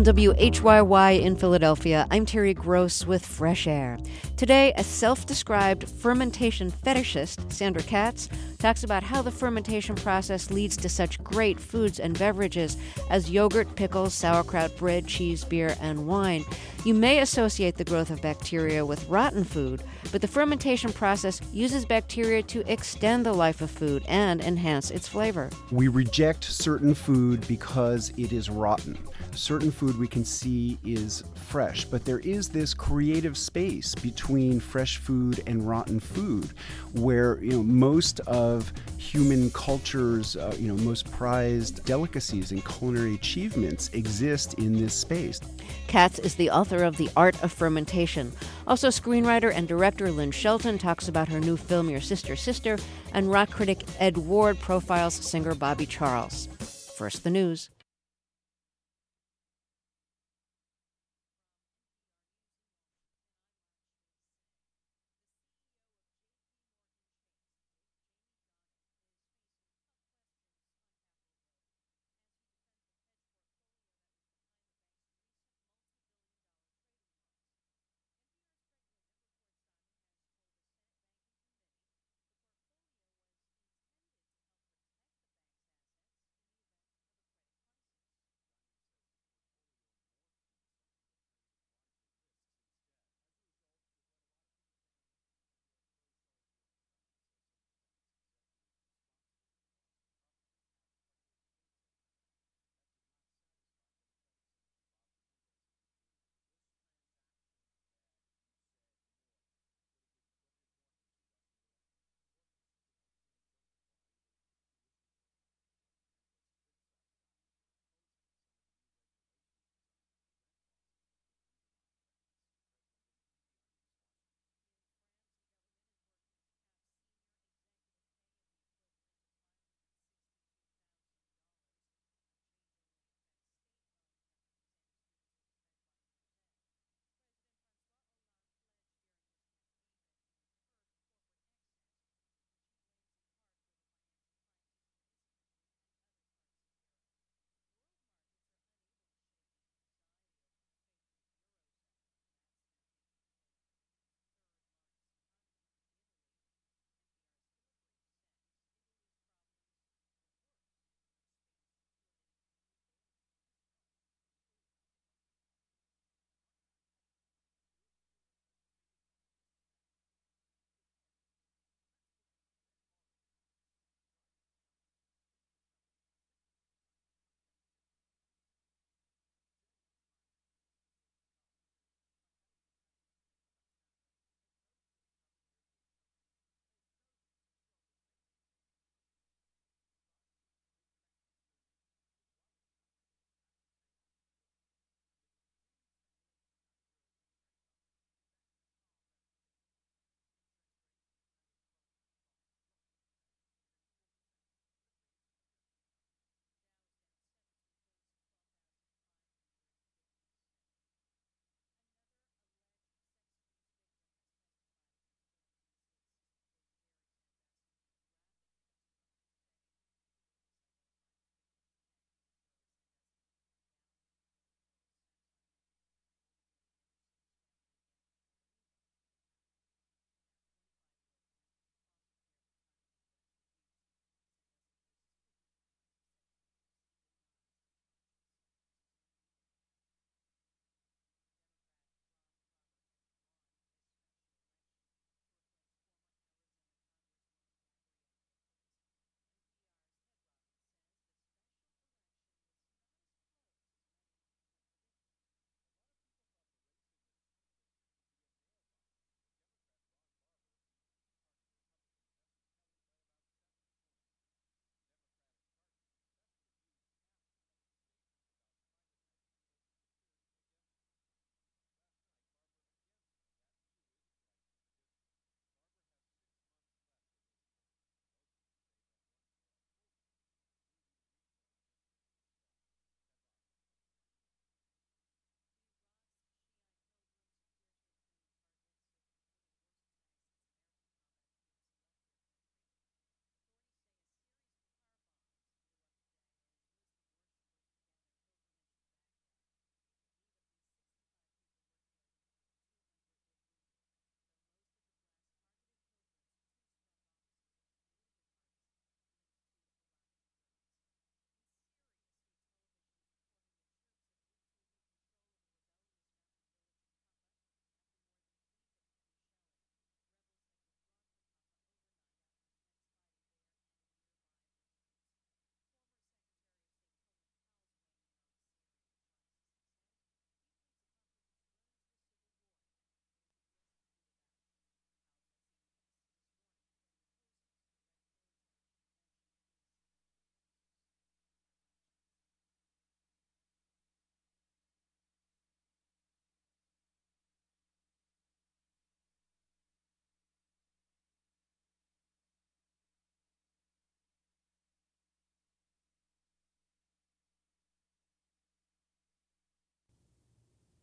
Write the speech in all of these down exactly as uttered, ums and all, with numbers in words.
From W H Y Y in Philadelphia, I'm Terry Gross with Fresh Air. Today, a self-described fermentation fetishist, Sandra Katz, talks about how the fermentation process leads to such great foods and beverages as yogurt, pickles, sauerkraut, bread, cheese, beer, and wine. You may associate the growth of bacteria with rotten food, but the fermentation process uses bacteria to extend the life of food and enhance its flavor. We reject certain food because it is rotten. Certain food we can see is fresh, but there is this creative space between fresh food and rotten food where, you know, most of human culture's, uh, you know, most prized delicacies and culinary achievements exist in this space. Katz is the author of The Art of Fermentation. Also, screenwriter and director Lynn Shelton talks about her new film, Your Sister, Sister, and rock critic Ed Ward profiles singer Bobby Charles. First, the news.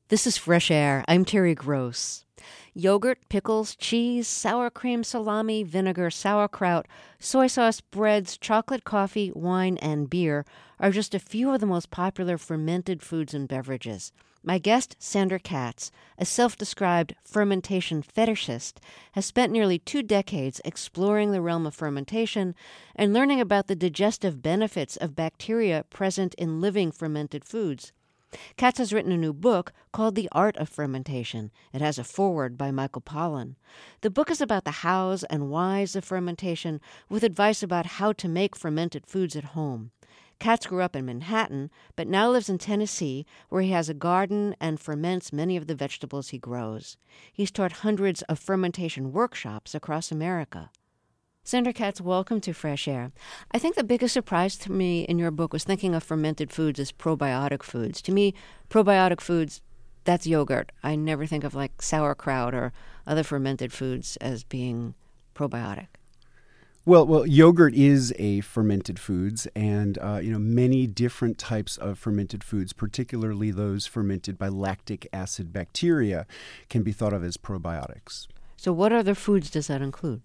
This is Fresh Air. I'm Terry Gross. Yogurt, pickles, cheese, sour cream, salami, vinegar, sauerkraut, soy sauce, breads, chocolate, coffee, wine, and beer are just a few of the most popular fermented foods and beverages. My guest, Sandra Katz, a self-described fermentation fetishist, has spent nearly two decades exploring the realm of fermentation and learning about the digestive benefits of bacteria present in living fermented foods. Katz has written a new book called The Art of Fermentation. It has a foreword by Michael Pollan. The book is about the hows and whys of fermentation, with advice about how to make fermented foods at home. Katz grew up in Manhattan, but now lives in Tennessee, where he has a garden and ferments many of the vegetables he grows. He's taught hundreds of fermentation workshops across America. Sandra Katz, welcome to Fresh Air. I think the biggest surprise to me in your book was thinking of fermented foods as probiotic foods. To me, probiotic foods, that's yogurt. I never think of like sauerkraut or other fermented foods as being probiotic. Well, well, yogurt is a fermented foods, and uh, you know many different types of fermented foods, particularly those fermented by lactic acid bacteria, can be thought of as probiotics. So what other foods does that include?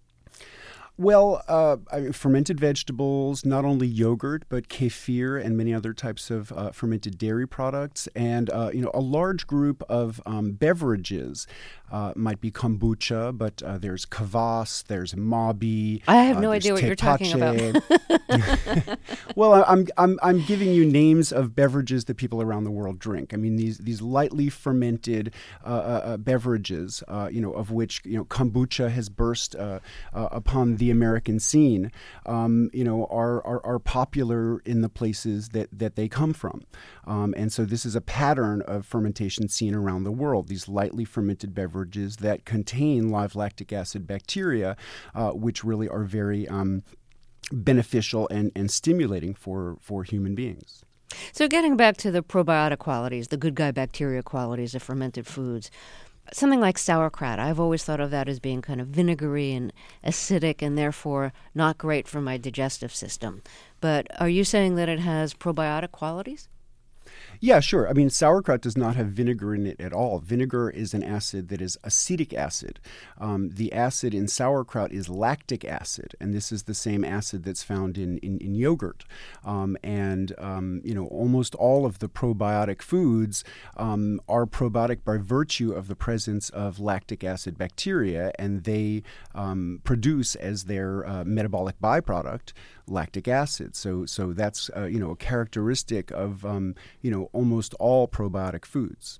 Well, uh, I mean, fermented vegetables, not only yogurt, but kefir and many other types of uh, fermented dairy products, and uh, you know a large group of um, beverages. Uh, might be kombucha, but uh, there's kvass, there's mabi. I have uh, no idea what you're talking about. Well, I'm I'm I'm giving you names of beverages that people around the world drink. I mean these these lightly fermented uh, uh, beverages, uh, you know, of which you know kombucha has burst uh, uh, upon the American scene. Um, you know, are, are are popular in the places that that they come from, um, and so this is a pattern of fermentation seen around the world. These lightly fermented beverages that contain live lactic acid bacteria, uh, which really are very um, beneficial and, and stimulating for, for human beings. So getting back to the probiotic qualities, the good guy bacteria qualities of fermented foods, something like sauerkraut, I've always thought of that as being kind of vinegary and acidic and therefore not great for my digestive system. But are you saying that it has probiotic qualities? Yeah, sure. I mean, sauerkraut does not have vinegar in it at all. Vinegar is an acid that is acetic acid. Um, the acid in sauerkraut is lactic acid, and this is the same acid that's found in, in, in yogurt. Um, and, um, you know, almost all of the probiotic foods um, are probiotic by virtue of the presence of lactic acid bacteria, and they um, produce as their uh, metabolic byproduct lactic acid. So, so that's uh, you know a characteristic of um, you know almost all probiotic foods.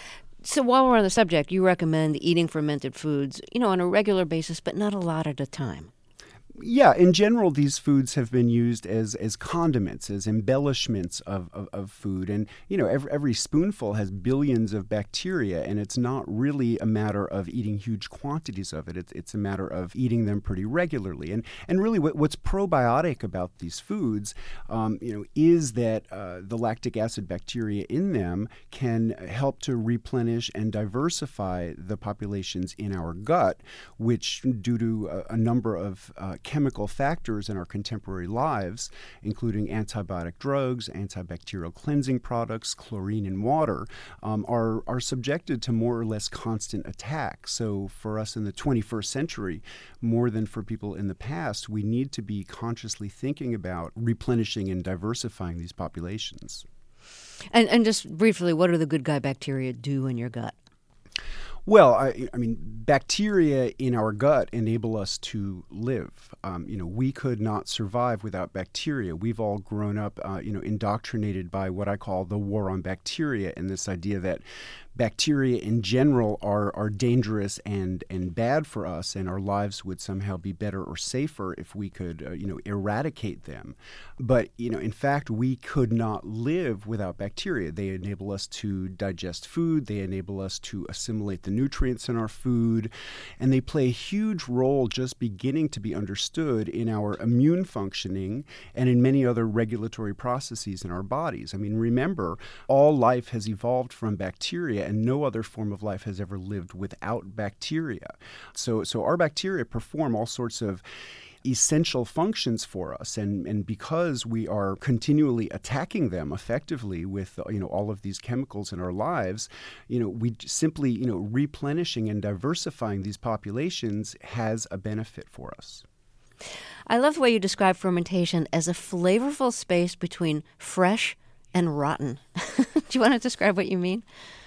So while we're on the subject, you recommend eating fermented foods, you know, on a regular basis, but not a lot at a time. Yeah, in general, these foods have been used as as condiments, as embellishments of, of, of food. And, you know, every, every spoonful has billions of bacteria, and it's not really a matter of eating huge quantities of it. It's, it's a matter of eating them pretty regularly. And and really what, what's probiotic about these foods, um, you know, is that uh, the lactic acid bacteria in them can help to replenish and diversify the populations in our gut, which, due to a, a number of uh, chemical factors in our contemporary lives, including antibiotic drugs, antibacterial cleansing products, chlorine in water, um, are, are subjected to more or less constant attack. So for us in the twenty-first century, more than for people in the past, we need to be consciously thinking about replenishing and diversifying these populations. And, and just briefly, what do the good guy bacteria do in your gut? Well, I, I mean, bacteria in our gut enable us to live. Um, you know, we could not survive without bacteria. We've all grown up, uh, you know, indoctrinated by what I call the war on bacteria, and this idea that bacteria in general are are dangerous and and bad for us, and our lives would somehow be better or safer if we could, uh, you know, eradicate them. But, you know, in fact, we could not live without bacteria. They enable us to digest food. They enable us to assimilate the nutrients in our food, and they play a huge role just beginning to be understood in our immune functioning and in many other regulatory processes in our bodies. I mean, remember, all life has evolved from bacteria, and no other form of life has ever lived without bacteria. So, so our bacteria perform all sorts of essential functions for us, and and because we are continually attacking them effectively with you know all of these chemicals in our lives, you know we simply you know replenishing and diversifying these populations has a benefit for us. I love the way you describe fermentation as a flavorful space between fresh and rotten. Do you want to describe what you mean?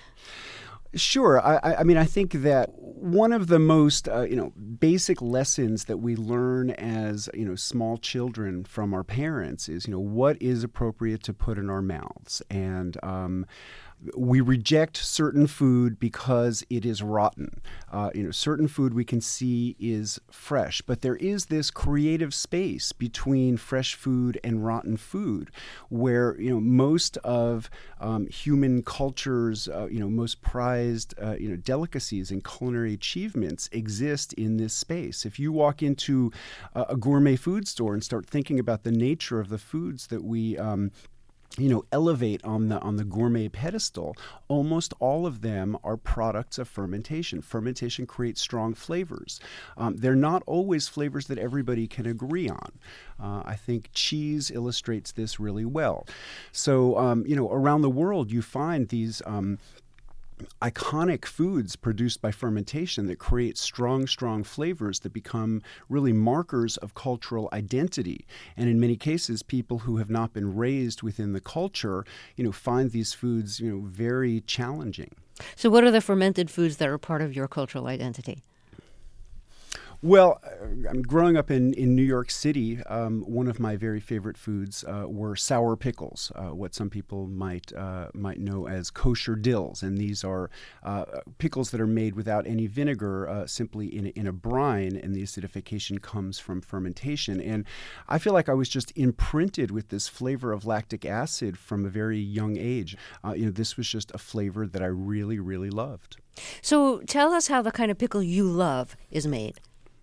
Sure. I, I mean, I think that one of the most, uh, you know, basic lessons that we learn as, you know, small children from our parents is, you know, what is appropriate to put in our mouths. And um, we reject certain food because it is rotten. Uh, you know, certain food we can see is fresh, but there is this creative space between fresh food and rotten food, where you know most of um, human culture's uh, you know most prized uh, you know delicacies and culinary achievements exist in this space. If you walk into a, a gourmet food store and start thinking about the nature of the foods that we um, you know, elevate on the on the gourmet pedestal, almost all of them are products of fermentation. Fermentation creates strong flavors. Um, they're not always flavors that everybody can agree on. Uh, I think cheese illustrates this really well. So, um, you know, around the world, you find these Um, iconic foods produced by fermentation that create strong, strong flavors that become really markers of cultural identity. And in many cases, people who have not been raised within the culture, you know, find these foods, you know, very challenging. So what are the fermented foods that are part of your cultural identity? Well, uh, growing up in, in New York City, um, one of my very favorite foods uh, were sour pickles, uh, what some people might uh, might know as kosher dills. And these are uh, pickles that are made without any vinegar, uh, simply in a, in a brine, and the acidification comes from fermentation. And I feel like I was just imprinted with this flavor of lactic acid from a very young age. Uh, you know, this was just a flavor that I really, really loved. So tell us how the kind of pickle you love is made.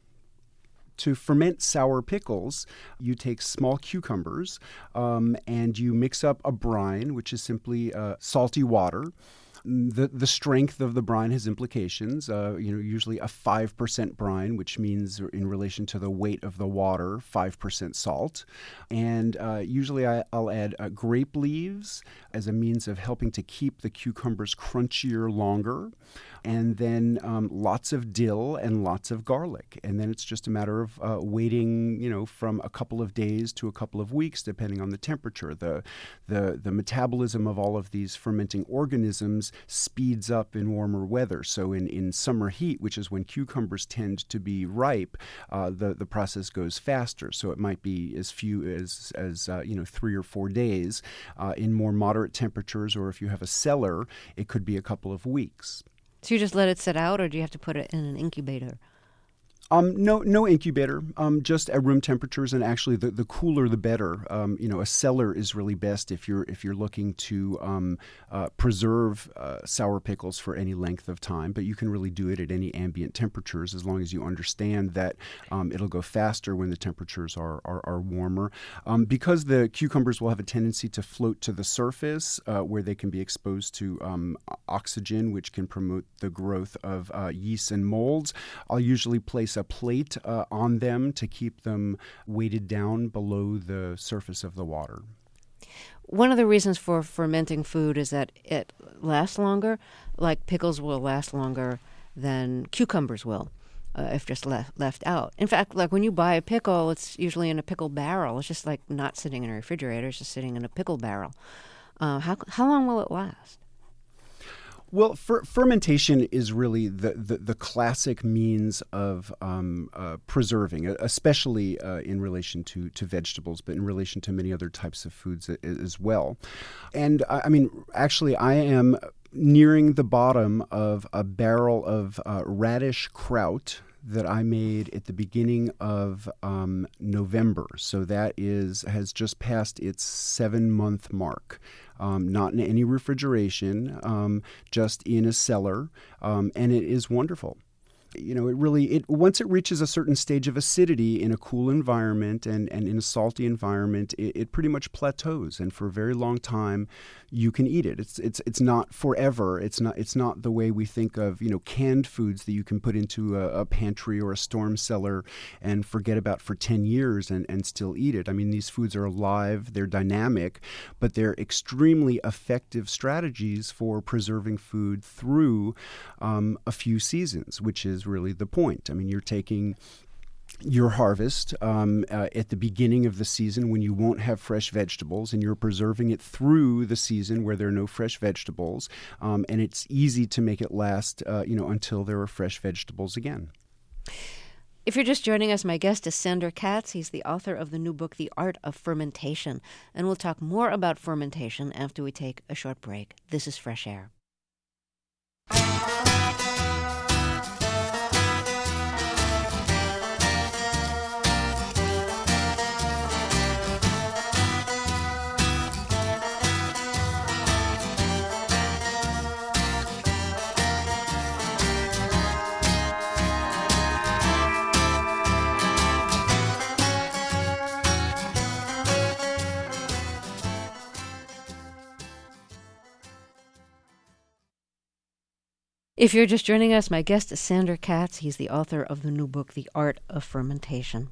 To ferment sour pickles, you take small cucumbers um, and you mix up a brine, which is simply uh, salty water. The the strength of the brine has implications. Uh, you know, usually a five percent brine, which means in relation to the weight of the water, five percent salt. And uh, usually I, I'll add uh, grape leaves as a means of helping to keep the cucumbers crunchier longer. And then um, lots of dill and lots of garlic. And then it's just a matter of uh, waiting, you know, from a couple of days to a couple of weeks, depending on the temperature. The, the, the metabolism of all of these fermenting organisms speeds up in warmer weather. So in, in summer heat, which is when cucumbers tend to be ripe, uh, the, the process goes faster. So it might be as few as, as uh, you know, three or four days. Uh, in more moderate temperatures, or if you have a cellar, it could be a couple of weeks. So you just let it sit out, or do you have to put it in an incubator? Um, no, no incubator, um, just at room temperatures, and actually, the, the cooler the better. Um, you know, a cellar is really best if you're if you're looking to um, uh, preserve uh, sour pickles for any length of time. But you can really do it at any ambient temperatures, as long as you understand that um, it'll go faster when the temperatures are are, are warmer. Um, because the cucumbers will have a tendency to float to the surface, uh, where they can be exposed to um, oxygen, which can promote the growth of uh, yeasts and molds. I'll usually place a plate uh, on them to keep them weighted down below the surface of the water. One of the reasons for fermenting food is that it lasts longer. Like pickles will last longer than cucumbers will uh, if just left, left out. In fact, like when you buy a pickle, it's usually in a pickle barrel. It's just like not sitting in a refrigerator. It's just sitting in a pickle barrel. Uh, how how long will it last? Well, fer- fermentation is really the, the, the classic means of um, uh, preserving, especially uh, in relation to, to vegetables, but in relation to many other types of foods as well. And I mean, actually, I am nearing the bottom of a barrel of uh, radish kraut that I made at the beginning of um, November. So that is has just passed its seven-month mark. Um, not in any refrigeration, um, just in a cellar, um, and it is wonderful. You know, it really, it once it reaches a certain stage of acidity in a cool environment and, and in a salty environment, it, it pretty much plateaus. And for a very long time, you can eat it. It's it's it's not forever. It's not it's not the way we think of, you know, canned foods that you can put into a, a pantry or a storm cellar and forget about for ten years and, and still eat it. I mean, these foods are alive, they're dynamic, but they're extremely effective strategies for preserving food through um, a few seasons, which is really the point. I mean, you're taking your harvest um, uh, at the beginning of the season when you won't have fresh vegetables, and you're preserving it through the season where there are no fresh vegetables, um, and it's easy to make it last, uh, you know, until there are fresh vegetables again. If you're just joining us, my guest is Sandor Katz. He's the author of the new book, The Art of Fermentation, and we'll talk more about fermentation after we take a short break. This is Fresh Air. If you're just joining us, my guest is Sandor Katz. He's the author of the new book, The Art of Fermentation.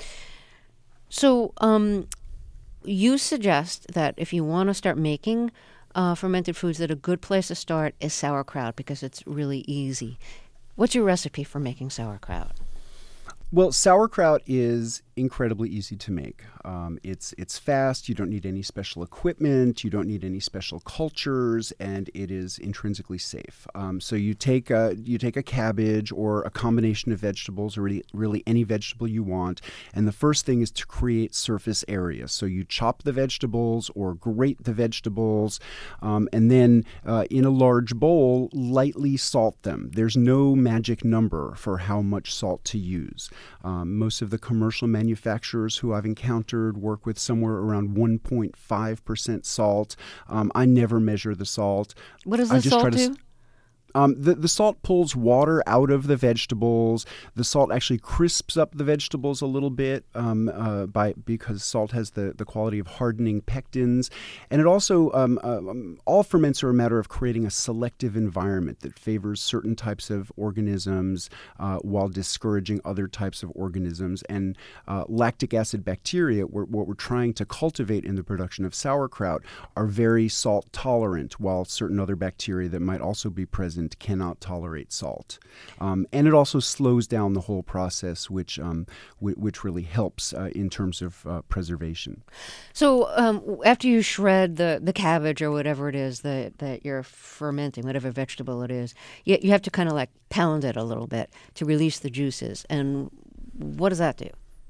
So um, you suggest that if you want to start making uh, fermented foods, that a good place to start is sauerkraut because it's really easy. What's your recipe for making sauerkraut? Well, sauerkraut is incredibly easy to make. Um, it's it's fast. You don't need any special equipment. You don't need any special cultures, and it is intrinsically safe. Um, so you take a you take a cabbage or a combination of vegetables, or really, really any vegetable you want. And the first thing is to create surface area. So you chop the vegetables or grate the vegetables, um, and then uh, in a large bowl, lightly salt them. There's no magic number for how much salt to use. Um, most of the commercial manufacturers who I've encountered work with somewhere around one point five percent salt. Um, I never measure the salt. What does the salt do? Um, the, the salt pulls water out of the vegetables. The salt actually crisps up the vegetables a little bit um, uh, by because salt has the, the quality of hardening pectins. And it also, um, uh, um, all ferments are a matter of creating a selective environment that favors certain types of organisms uh, while discouraging other types of organisms. And uh, lactic acid bacteria, we're, what we're trying to cultivate in the production of sauerkraut, are very salt tolerant, while certain other bacteria that might also be present cannot tolerate salt. Um, and it also slows down the whole process, which um, w- which really helps uh, in terms of uh, preservation. So um, after you shred the, the cabbage or whatever it is that, that you're fermenting, whatever vegetable it is, you, you have to kind of like pound it a little bit to release the juices. And what does that do?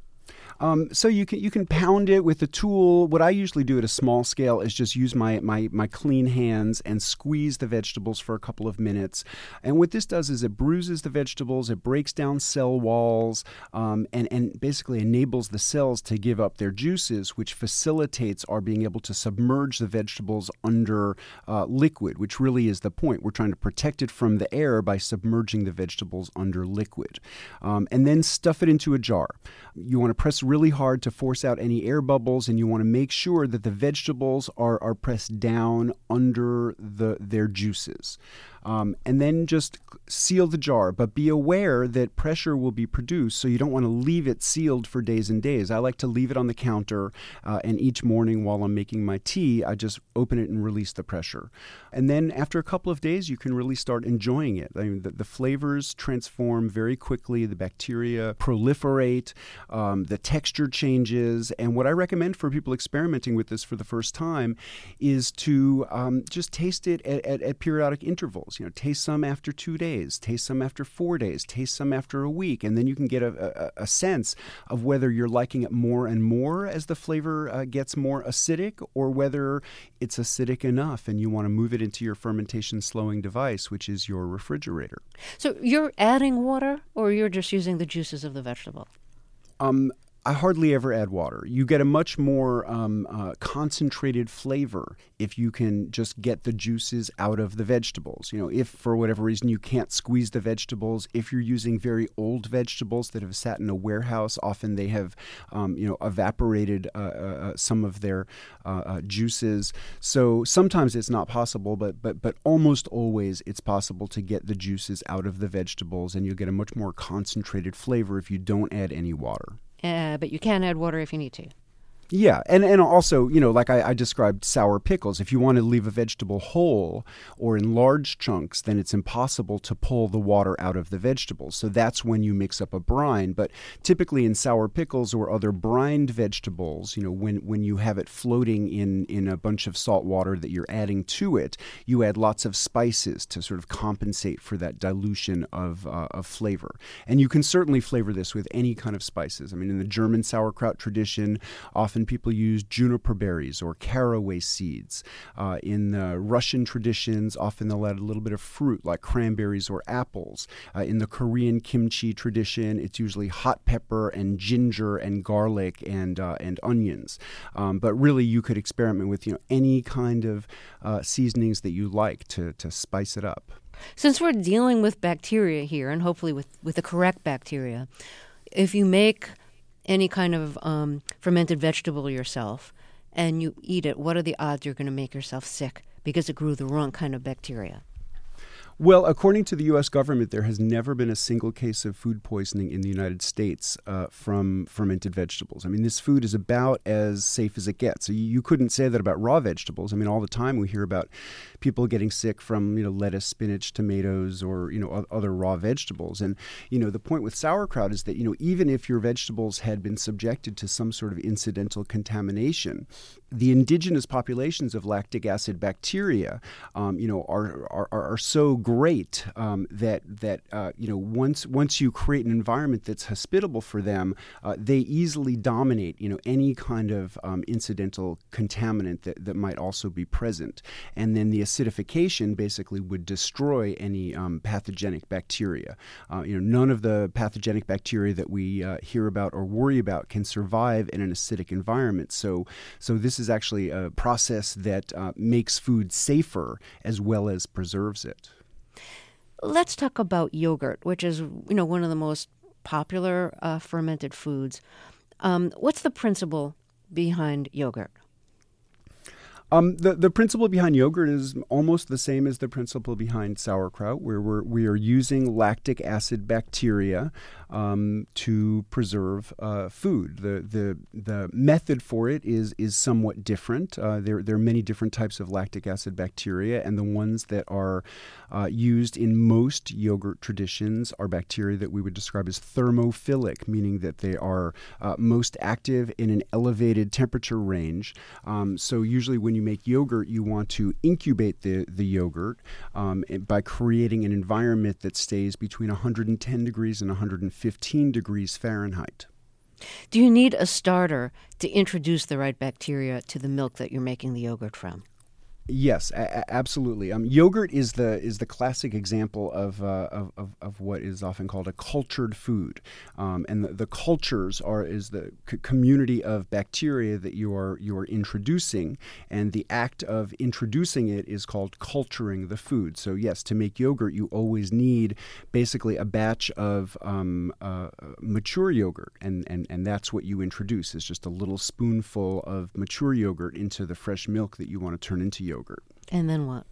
Um, so you can you can pound it with a tool. What I usually do at a small scale is just use my, my, my clean hands and squeeze the vegetables for a couple of minutes. And what this does is it bruises the vegetables, it breaks down cell walls, um, and, and basically enables the cells to give up their juices, which facilitates our being able to submerge the vegetables under uh, liquid, which really is the point. We're trying to protect it from the air by submerging the vegetables under liquid. Um, and then stuff it into a jar. You want to press really hard to force out any air bubbles, and you want to make sure that the vegetables are, are pressed down under the their juices. Um, and then just seal the jar, but be aware that pressure will be produced, so you don't want to leave it sealed for days and days. I like to leave it on the counter, uh, and each morning while I'm making my tea, I just open it and release the pressure. And then after a couple of days, you can really start enjoying it. I mean, the, the flavors transform very quickly, the bacteria proliferate, um, the texture changes, and what I recommend for people experimenting with this for the first time is to um, just taste it at, at, at periodic intervals. You know, taste some after two days, taste some after four days, taste some after a week, and then you can get a, a, a sense of whether you're liking it more and more as the flavor uh, gets more acidic, or whether it's acidic enough and you want to move it into your fermentation slowing device, which is your refrigerator. So you're adding water, or you're just using the juices of the vegetable? Um. I hardly ever add water. You get a much more um, uh, concentrated flavor if you can just get the juices out of the vegetables. You know, if for whatever reason you can't squeeze the vegetables, if you're using very old vegetables that have sat in a warehouse, often they have, um, you know, evaporated uh, uh, some of their uh, uh, juices. So sometimes it's not possible, but but but almost always it's possible to get the juices out of the vegetables, and you'll get a much more concentrated flavor if you don't add any water. Uh, but you can add water if you need to. Yeah, and, and also, you know, like I, I described sour pickles, if you want to leave a vegetable whole or in large chunks, then it's impossible to pull the water out of the vegetables. So that's when you mix up a brine. But typically in sour pickles or other brined vegetables, you know, when, when you have it floating in, in a bunch of salt water that you're adding to it, you add lots of spices to sort of compensate for that dilution of, uh, of flavor. And you can certainly flavor this with any kind of spices. I mean, in the German sauerkraut tradition, often people use juniper berries or caraway seeds. Uh, in the Russian traditions, often they'll add a little bit of fruit like cranberries or apples. Uh, in the Korean kimchi tradition, it's usually hot pepper and ginger and garlic and uh, and onions. Um, but really, you could experiment with you know any kind of uh, seasonings that you like to to spice it up. Since we're dealing with bacteria here, and hopefully with, with the correct bacteria, if you make any kind of um, fermented vegetable yourself and you eat it, what are the odds you're going to make yourself sick because it grew the wrong kind of bacteria? Well, according to the U S government, there has never been a single case of food poisoning in the United States uh, from fermented vegetables. I mean, this food is about as safe as it gets. So you, you couldn't say that about raw vegetables. I mean, all the time we hear about people getting sick from, you know, lettuce, spinach, tomatoes, or, you know, other raw vegetables. And, you know, the point with sauerkraut is that, you know, even if your vegetables had been subjected to some sort of incidental contamination, the indigenous populations of lactic acid bacteria, um, you know, are, are, are so great um, that that uh, you know once once you create an environment that's hospitable for them, uh, they easily dominate you know any kind of um, incidental contaminant that, that might also be present, and then the acidification basically would destroy any um, pathogenic bacteria. Uh, you know, none of the pathogenic bacteria that we uh, hear about or worry about can survive in an acidic environment. So, so this is actually a process that uh, makes food safer as well as preserves it. Let's talk about yogurt, which is, you know, one of the most popular uh, fermented foods. Um, what's the principle behind yogurt? Um, the, the principle behind yogurt is almost the same as the principle behind sauerkraut, where we're, we are using lactic acid bacteria um, to preserve uh, food. The, the the method for it is is somewhat different. Uh, there, there are many different types of lactic acid bacteria, and the ones that are uh, used in most yogurt traditions are bacteria that we would describe as thermophilic, meaning that they are uh, most active in an elevated temperature range. Um, so usually when you make yogurt, you want to incubate the, the yogurt um, by creating an environment that stays between one hundred ten degrees and one hundred fifteen degrees Fahrenheit. Do you need a starter to introduce the right bacteria to the milk that you're making the yogurt from? Yes, a- absolutely. Um, yogurt is the is the classic example of, uh, of, of of what is often called a cultured food, um, and the, the cultures are is the c- community of bacteria that you are you are introducing, and the act of introducing it is called culturing the food. So yes, to make yogurt, you always need basically a batch of um, uh, mature yogurt, and, and and that's what you introduce is just a little spoonful of mature yogurt into the fresh milk that you want to turn into yogurt. Yogurt. And then what?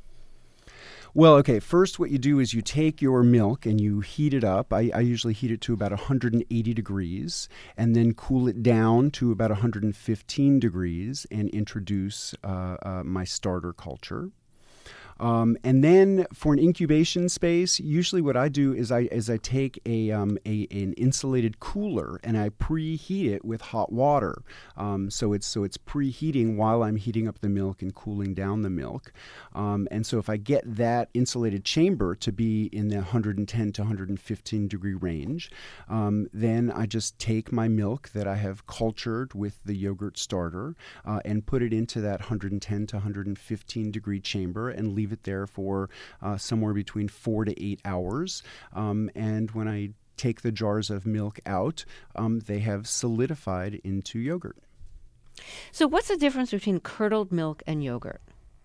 Well, okay, first what you do is you take your milk and you heat it up. I, I usually heat it to about one hundred eighty degrees and then cool it down to about one hundred fifteen degrees and introduce uh, uh, my starter culture. Um, and then for an incubation space, usually what I do is I is I take a, um, a an insulated cooler and I preheat it with hot water. Um, so it's so it's preheating while I'm heating up the milk and cooling down the milk. Um, and so if I get that insulated chamber to be in the one hundred ten to one hundred fifteen degree range, um, then I just take my milk that I have cultured with the yogurt starter uh, and put it into that one hundred ten to one hundred fifteen degree chamber and leave it there for uh, somewhere between four to eight hours. Um, and when I take the jars of milk out, um, they have solidified into yogurt. So what's the difference between curdled milk and yogurt?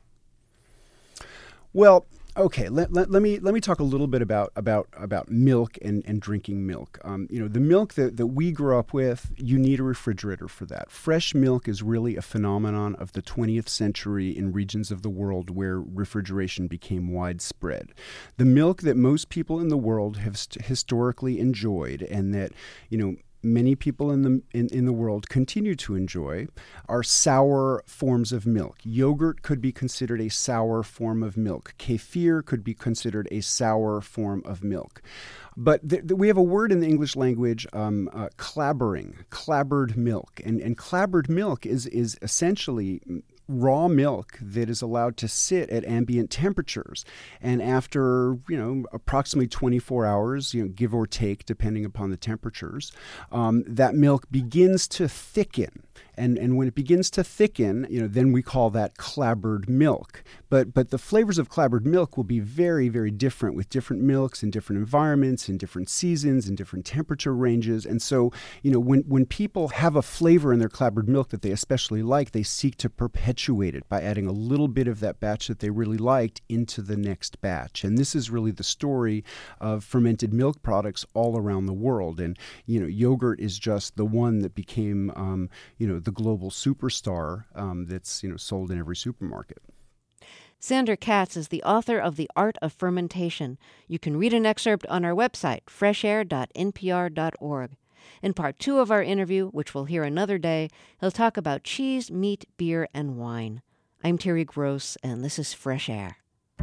Well, okay, let, let, let me let me talk a little bit about about about milk and, and drinking milk. Um, you know, the milk that, that we grew up with, you need a refrigerator for that. Fresh milk is really a phenomenon of the twentieth century in regions of the world where refrigeration became widespread. The milk that most people in the world have st- historically enjoyed, and that, you know, many people in the in, in the world continue to enjoy, are sour forms of milk. Yogurt could be considered a sour form of milk. Kefir could be considered a sour form of milk. But th- th- we have a word in the English language, um, uh, clabbering, clabbered milk. And, and clabbered milk is is essentially raw milk that is allowed to sit at ambient temperatures. And after, you know, approximately twenty-four hours, you know, give or take, depending upon the temperatures, um, that milk begins to thicken. And and when it begins to thicken, you know, then we call that clabbered milk. But but the flavors of clabbered milk will be very, very different with different milks in different environments, in different seasons, in different temperature ranges. And so, you know, when, when people have a flavor in their clabbered milk that they especially like, they seek to perpetuate it by adding a little bit of that batch that they really liked into the next batch. And this is really the story of fermented milk products all around the world. And, you know, yogurt is just the one that became, um, you know, the global superstar um, that's, you know, sold in every supermarket. Sandor Katz is the author of The Art of Fermentation. You can read an excerpt on our website, fresh air dot n p r dot org. In part two of our interview, which we'll hear another day, he'll talk about cheese, meat, beer, and wine. I'm Terry Gross, and this is Fresh Air.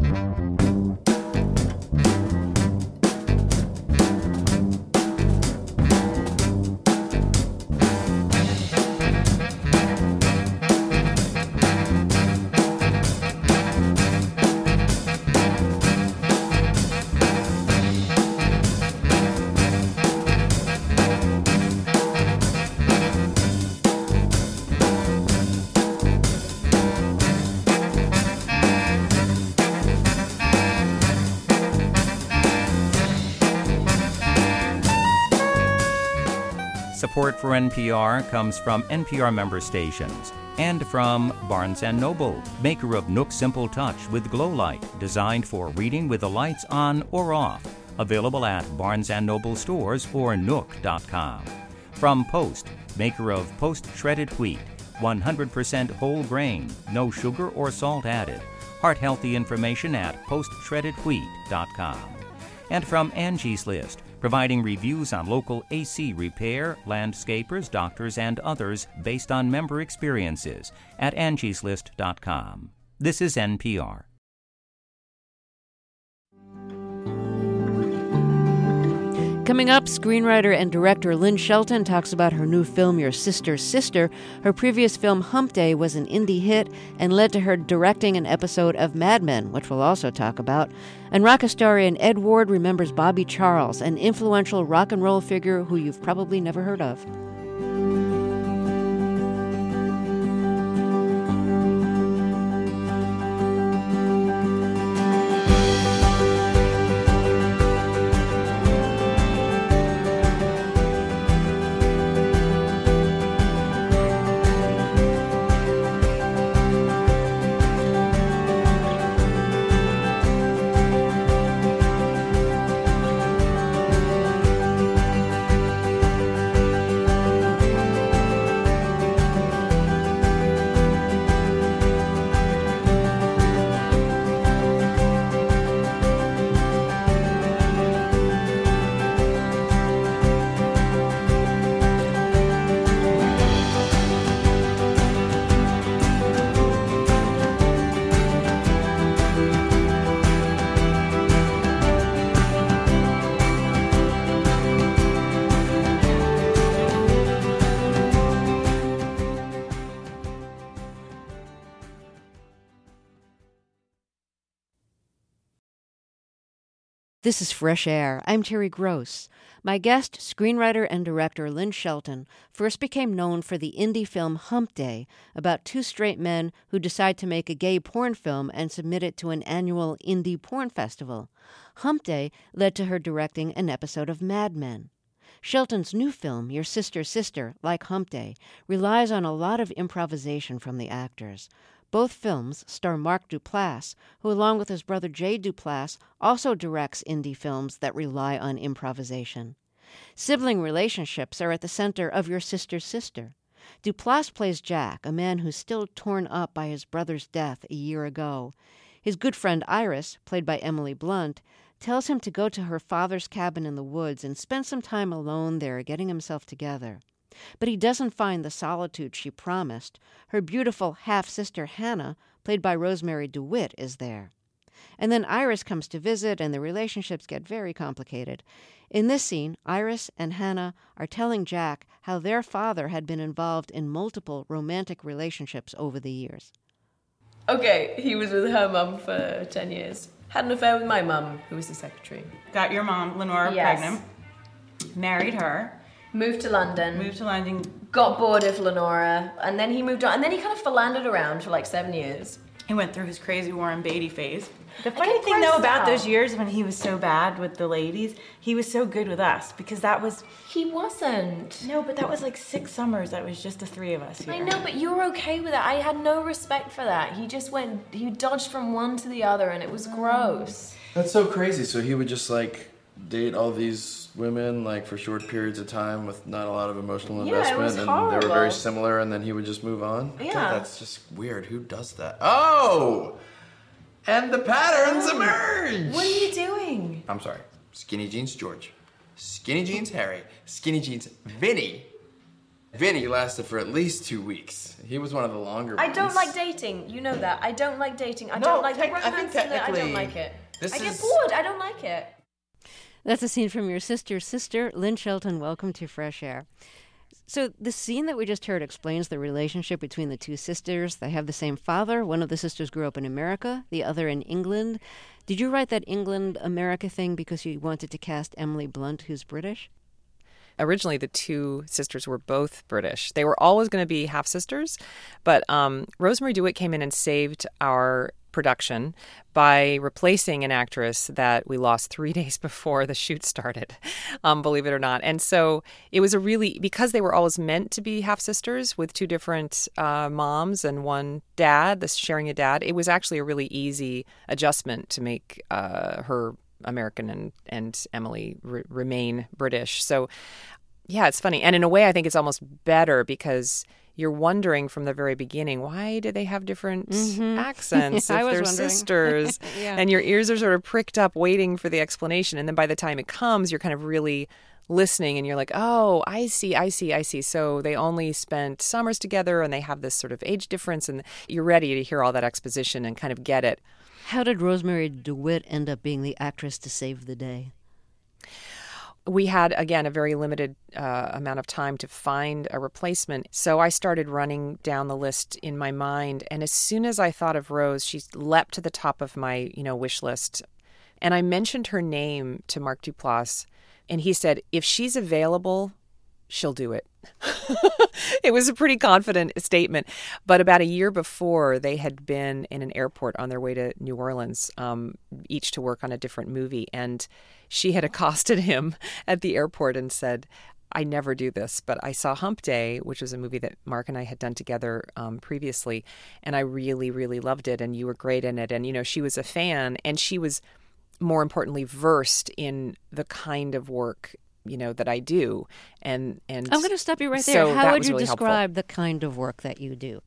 Support for N P R comes from N P R member stations and from Barnes and Noble, maker of Nook Simple Touch with Glow Light, designed for reading with the lights on or off. Available at Barnes and Noble stores or nook dot com. From Post, maker of Post Shredded Wheat, one hundred percent whole grain, no sugar or salt added. Heart-healthy information at post shredded wheat dot com. And from Angie's List, providing reviews on local A C repair, landscapers, doctors, and others based on member experiences at angies list dot com. This is N P R. Coming up, screenwriter and director Lynn Shelton talks about her new film, Your Sister's Sister. Her previous film, Hump Day, was an indie hit and led to her directing an episode of Mad Men, which we'll also talk about. And rock historian Ed Ward remembers Bobby Charles, an influential rock and roll figure who you've probably never heard of. This is Fresh Air. I'm Terry Gross. My guest, screenwriter and director Lynn Shelton, first became known for the indie film Hump Day, about two straight men who decide to make a gay porn film and submit it to an annual indie porn festival. Hump Day led to her directing an episode of Mad Men. Shelton's new film, Your Sister's Sister, like Hump Day, relies on a lot of improvisation from the actors. Both films star Mark Duplass, who along with his brother Jay Duplass also directs indie films that rely on improvisation. Sibling relationships are at the center of Your Sister's Sister. Duplass plays Jack, a man who's still torn up by his brother's death a year ago. His good friend Iris, played by Emily Blunt, tells him to go to her father's cabin in the woods and spend some time alone there getting himself together. But he doesn't find the solitude she promised. Her beautiful half-sister Hannah, played by Rosemary DeWitt, is there. And then Iris comes to visit, and the relationships get very complicated. In this scene, Iris and Hannah are telling Jack how their father had been involved in multiple romantic relationships over the years. Okay, he was with her mum for ten years. Had an affair with my mum, who was the secretary. Got your mom, Lenora, Yes. pregnant. Married her. Moved to London. Moved to London. Got bored of Lenora, and then he moved on. And then he kind of philandered around for like seven years. He went through his crazy Warren Beatty phase. The I funny get thing, though, grossed about out. those years when he was so bad with the ladies, he was so good with us, because that was... He wasn't. No, but that was like six summers. That was just the three of us here. I know, but you were okay with that. I had no respect for that. He just went, he dodged from one to the other, and it was gross. That's so crazy. So he would just like date all these women like for short periods of time with not a lot of emotional Yeah, it investment, was and they were horrible. very similar, and then he would just move on. Yeah. God, that's just weird. Who does that? Oh, and the patterns emerge. What are you doing? I'm sorry. Skinny jeans, George. Skinny jeans, Harry. Skinny jeans, Vinny. Vinny lasted for at least two weeks. He was one of the longer I ones. don't like dating. You know that. I don't like dating. I No, don't like tec- the I think romance in it. I don't technically like it. this I get is- bored. I don't like it. That's a scene from Your Sister's Sister. Lynn Shelton, welcome to Fresh Air. So the scene that we just heard explains the relationship between the two sisters. They have the same father. One of the sisters grew up in America, the other in England. Did you write that England-America thing because you wanted to cast Emily Blunt, who's British? Originally, the two sisters were both British. They were always going to be half-sisters, but um, Rosemary DeWitt came in and saved our production by replacing an actress that we lost three days before the shoot started, um, believe it or not. And so it was a really, because they were always meant to be half-sisters with two different uh, moms and one dad, this sharing a dad, it was actually a really easy adjustment to make uh, her American and, and Emily re- remain British. So, yeah, it's funny. And in a way, I think it's almost better because you're wondering from the very beginning, why do they have different Mm-hmm. accents I if was they're wondering. sisters? Yeah. And your ears are sort of pricked up waiting for the explanation. And then by the time it comes, you're kind of really listening and you're like, oh, I see, I see, I see. So they only spent summers together and they have this sort of age difference. And you're ready to hear all that exposition and kind of get it. How did Rosemary DeWitt end up being the actress to save the day? We had, again, a very limited uh, amount of time to find a replacement. So I started running down the list in my mind. And as soon as I thought of Rose, she leapt to the top of my, you know, wish list. And I mentioned her name to Mark Duplass. And he said, if she's available, she'll do it. It was a pretty confident statement. But about a year before, they had been in an airport on their way to New Orleans, um, each to work on a different movie. And she had accosted him at the airport and said, I never do this, but I saw Hump Day, which was a movie that Mark and I had done together um, previously. And I really, really loved it. And you were great in it. And, you know, she was a fan. And she was, more importantly, versed in the kind of work you know, that I do. And, and I'm going to stop you right there. so How that would was you really describe the kind of work that you do?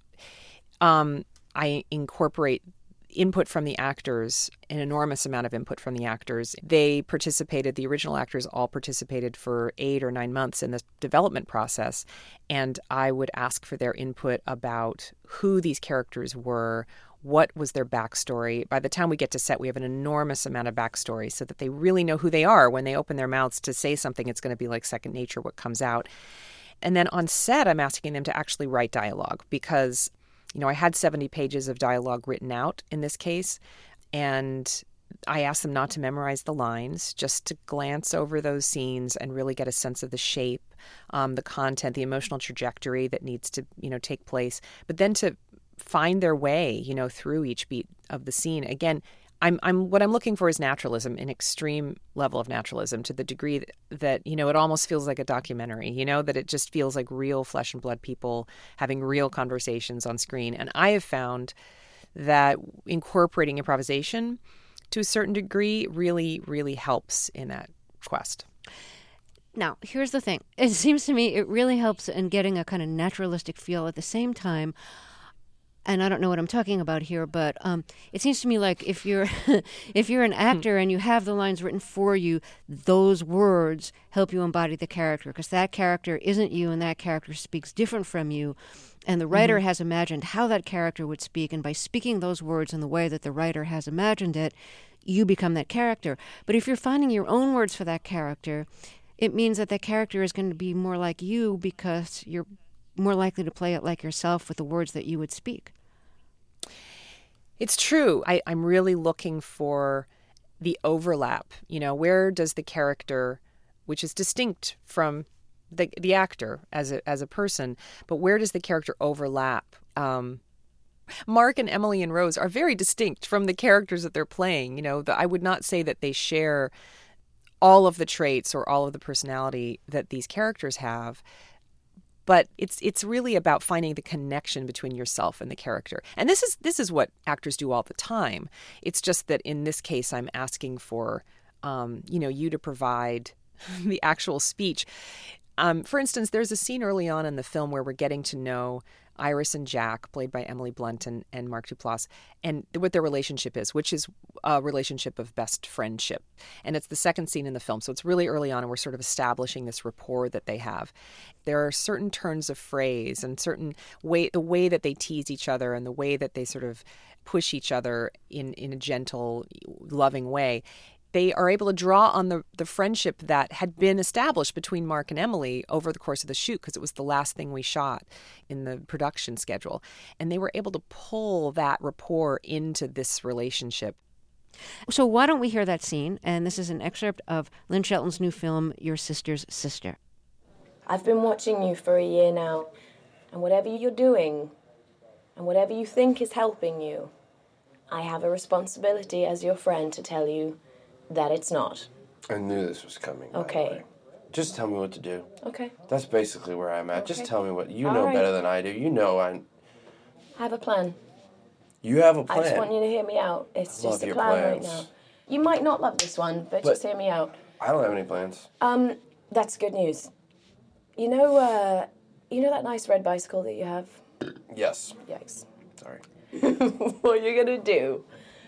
Um, I incorporate input from the actors, an enormous amount of input from the actors. They participated, the original actors all participated for eight or nine months in the development process. And I would ask for their input about who these characters were, what was their backstory. By the time we get to set, we have an enormous amount of backstory so that they really know who they are. When they open their mouths to say something, it's going to be like second nature what comes out. And then on set, I'm asking them to actually write dialogue because, you know, I had seventy pages of dialogue written out in this case, and I ask them not to memorize the lines, just to glance over those scenes and really get a sense of the shape, um, the content, the emotional trajectory that needs to, you know, take place. But then to find their way, you know, through each beat of the scene. Again, I'm, I'm, what I'm looking for is naturalism, an extreme level of naturalism, to the degree that, that, you know, it almost feels like a documentary, you know, that it just feels like real flesh and blood people having real conversations on screen. And I have found that incorporating improvisation to a certain degree really, really helps in that quest. Now, here's the thing. It seems to me it really helps in getting a kind of naturalistic feel. At the same time, and I don't know what I'm talking about here, but um, it seems to me like if you're if you're an actor and you have the lines written for you, those words help you embody the character, because that character isn't you and that character speaks different from you. And the writer mm-hmm. has imagined how that character would speak, and by speaking those words in the way that the writer has imagined it, you become that character. But if you're finding your own words for that character, it means that that character is going to be more like you, because you're more likely to play it like yourself with the words that you would speak. It's true. I, I'm really looking for the overlap. You know, where does the character, which is distinct from the the actor as a as a person, but where does the character overlap? Um, Mark and Emily and Rose are very distinct from the characters that they're playing. You know, the, I would not say that they share all of the traits or all of the personality that these characters have, but it's it's really about finding the connection between yourself and the character. And this is this is what actors do all the time. It's just that in this case, I'm asking for um, you know, you to provide the actual speech. Um, for instance, there's a scene early on in the film where we're getting to know Iris and Jack, played by Emily Blunt and, and Mark Duplass, and what their relationship is, which is a relationship of best friendship. And it's the second scene in the film, so it's really early on, and we're sort of establishing this rapport that they have. There are certain turns of phrase and certain way, the way that they tease each other and the way that they sort of push each other in, in a gentle, loving way. They are able to draw on the, the friendship that had been established between Mark and Emily over the course of the shoot, because it was the last thing we shot in the production schedule. And they were able to pull that rapport into this relationship. So why don't we hear that scene? And this is an excerpt of Lynn Shelton's new film, Your Sister's Sister. I've been watching you for a year now, and whatever you're doing, and whatever you think is helping you, I have a responsibility as your friend to tell you that it's not. I knew this was coming. Okay. Just tell me what to do. Okay. That's basically where I'm at. Okay. Just tell me what you All know right. better than I do. You know I. I have a plan. You have a plan. I just want you to hear me out. It's I just love a your plan right plans. now. You might not love this one, but, But- just hear me out. I don't have any plans. Um, that's good news. You know, uh, you know that nice red bicycle that you have? Yes. Yikes. Sorry. What you're gonna do?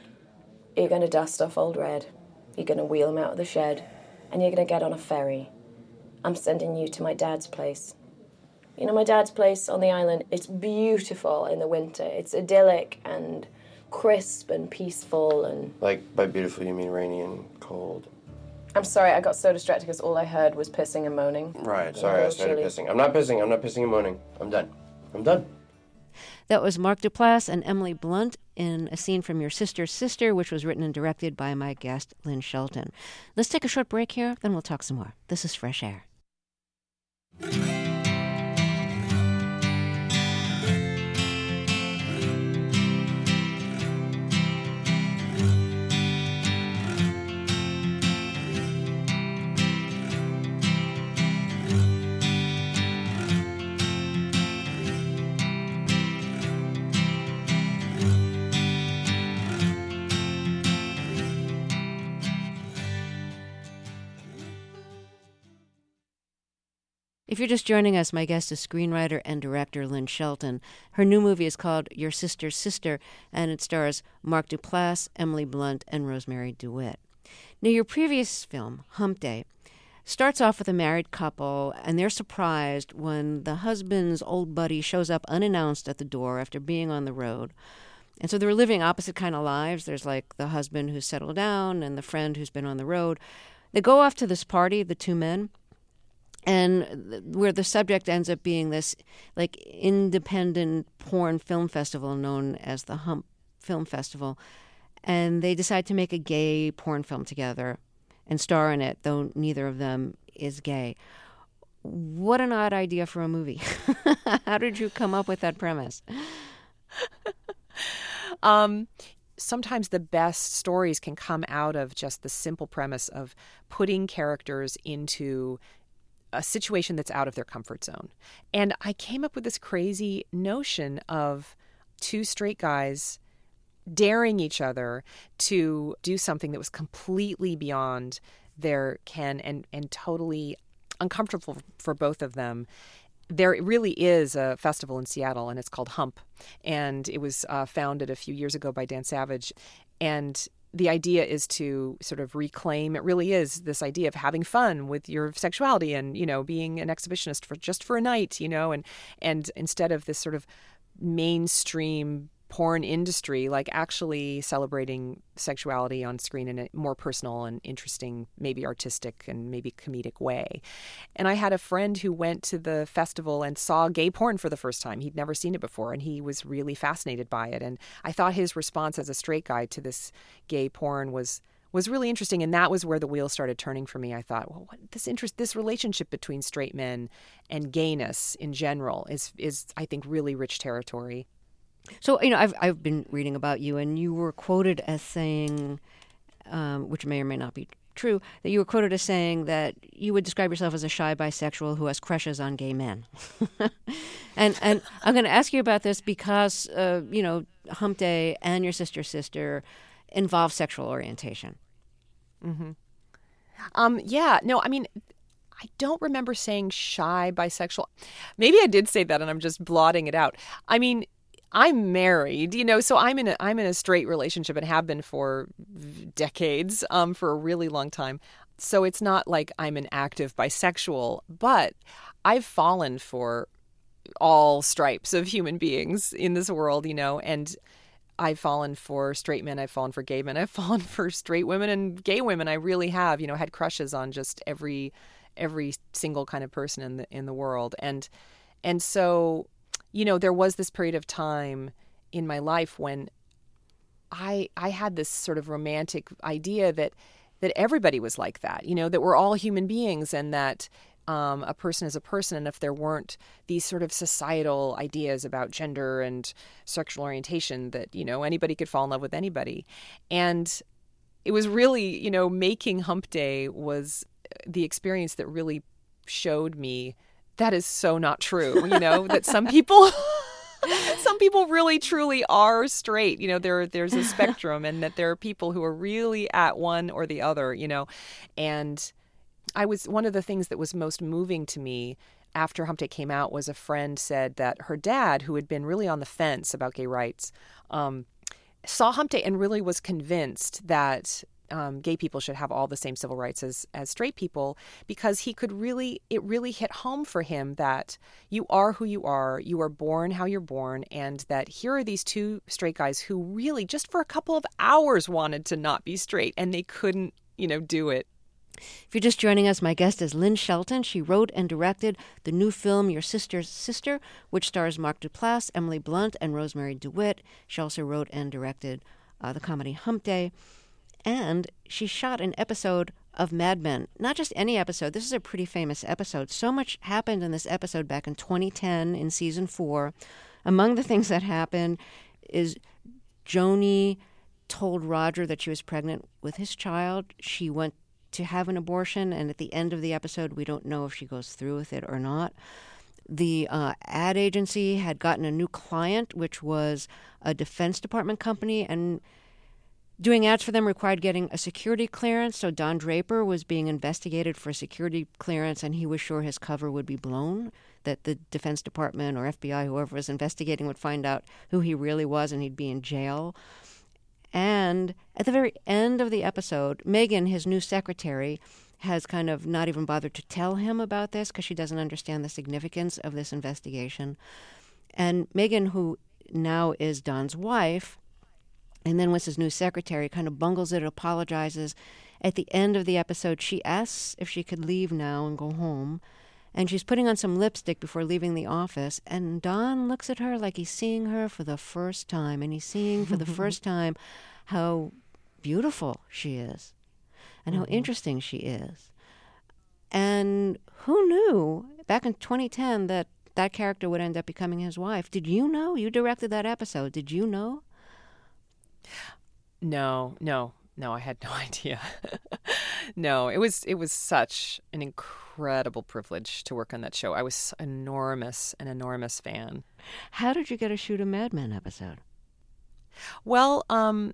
You're gonna dust off old Red. You're going to wheel him out of the shed, and you're going to get on a ferry. I'm sending you to my dad's place. You know my dad's place on the island? It's beautiful in the winter. It's idyllic and crisp and peaceful and... Like, by beautiful, you mean rainy and cold. I'm sorry, I got so distracted because all I heard was pissing and moaning. Right, sorry, I started chilly. pissing. I'm not pissing, I'm not pissing and moaning. I'm done. I'm done. That was Mark Duplass and Emily Blunt in a scene from Your Sister's Sister, which was written and directed by my guest, Lynn Shelton. Let's take a short break here, then we'll talk some more. This is Fresh Air. If you're just joining us, my guest is screenwriter and director Lynn Shelton. Her new movie is called Your Sister's Sister, and it stars Mark Duplass, Emily Blunt, and Rosemary DeWitt. Now, your previous film, Hump Day, starts off with a married couple, and they're surprised when the husband's old buddy shows up unannounced at the door after being on the road. And so they're living opposite kind of lives. There's like the husband who's settled down and the friend who's been on the road. They go off to this party, the two men, and where the subject ends up being this like independent porn film festival known as the Hump Film Festival. and they decide to make a gay porn film together and star in it, though neither of them is gay. What an odd idea for a movie. How did you come up with that premise? um, sometimes the best stories can come out of just the simple premise of putting characters into a situation that's out of their comfort zone. And I came up with this crazy notion of two straight guys daring each other to do something that was completely beyond their ken and, and totally uncomfortable for both of them. There really is a festival in Seattle, and it's called Hump. And it was uh, founded a few years ago by Dan Savage. And the idea is to sort of reclaim, it really is this idea of having fun with your sexuality and, you know, being an exhibitionist for just for a night, you know, and, and instead of this sort of mainstream porn industry, like actually celebrating sexuality on screen in a more personal and interesting, maybe artistic and maybe comedic way. And I had a friend who went to the festival and saw gay porn for the first time. He'd never seen it before, and he was really fascinated by it. And I thought his response as a straight guy to this gay porn was was really interesting. And that was where the wheels started turning for me. I thought, well, what, this interest, this relationship between straight men and gayness in general is is I think really rich territory. So, you know, I've I've been reading about you, and you were quoted as saying, um, which may or may not be true, that you were quoted as saying that you would describe yourself as a shy bisexual who has crushes on gay men. and and I'm going to ask you about this because, uh, you know, Hump Day and Your Sister's Sister involve sexual orientation. Mm-hmm. Um, yeah, no, I mean, I don't remember saying shy bisexual. Maybe I did say that, and I'm just blotting it out. I mean, I'm married, you know, so I'm in a I'm in a straight relationship and have been for decades, um, for a really long time. So it's not like I'm an active bisexual, but I've fallen for all stripes of human beings in this world, you know, and I've fallen for straight men, I've fallen for gay men, I've fallen for straight women and gay women. I really have, you know, had crushes on just every every single kind of person in the in the world. And and so you know, there was this period of time in my life when I I had this sort of romantic idea that that everybody was like that, you know, that we're all human beings and that um, a person is a person. And if there weren't these sort of societal ideas about gender and sexual orientation, that, you know, anybody could fall in love with anybody. And it was really, you know, making Hump Day was the experience that really showed me that is so not true, you know, that some people, some people really truly are straight, you know, there there's a spectrum and that there are people who are really at one or the other, you know. And I was, one of the things that was most moving to me after Hump Day came out was a friend said that her dad, who had been really on the fence about gay rights, um, saw Hump Day and really was convinced that Um, gay people should have all the same civil rights as, as straight people, because he could really, it really hit home for him that you are who you are, you are born how you're born, and that here are these two straight guys who really just for a couple of hours wanted to not be straight, and they couldn't, you know, do it. If you're just joining us, my guest is Lynn Shelton. She wrote and directed the new film Your Sister's Sister, which stars Mark Duplass, Emily Blunt, and Rosemary DeWitt. She also wrote and directed uh, the comedy Hump Day. And she shot an episode of Mad Men. Not just any episode. This is a pretty famous episode. So much happened in this episode back in twenty ten in season four. Among the things that happened is Joni told Roger that she was pregnant with his child. She went to have an abortion, and at the end of the episode, we don't know if she goes through with it or not. The uh, ad agency had gotten a new client, which was a Defense Department company, and doing ads for them required getting a security clearance. So Don Draper was being investigated for a security clearance, and he was sure his cover would be blown, that the Defense Department or F B I, whoever was investigating, would find out who he really was and he'd be in jail. And at the very end of the episode, Megan, his new secretary, has kind of not even bothered to tell him about this because she doesn't understand the significance of this investigation. And Megan, who now is Don's wife, and then was his new secretary, kind of bungles it, apologizes. At the end of the episode, she asks if she could leave now and go home. And she's putting on some lipstick before leaving the office. And Don looks at her like he's seeing her for the first time. And he's seeing for the first time how beautiful she is and how Mhm. interesting she is. And who knew back in twenty ten that that character would end up becoming his wife? Did you know? You directed that episode. Did you know? No, no, no, I had no idea. No, it was it was such an incredible privilege to work on that show. I was enormous, an enormous fan. How did you get to shoot a Mad Men episode? Well, um,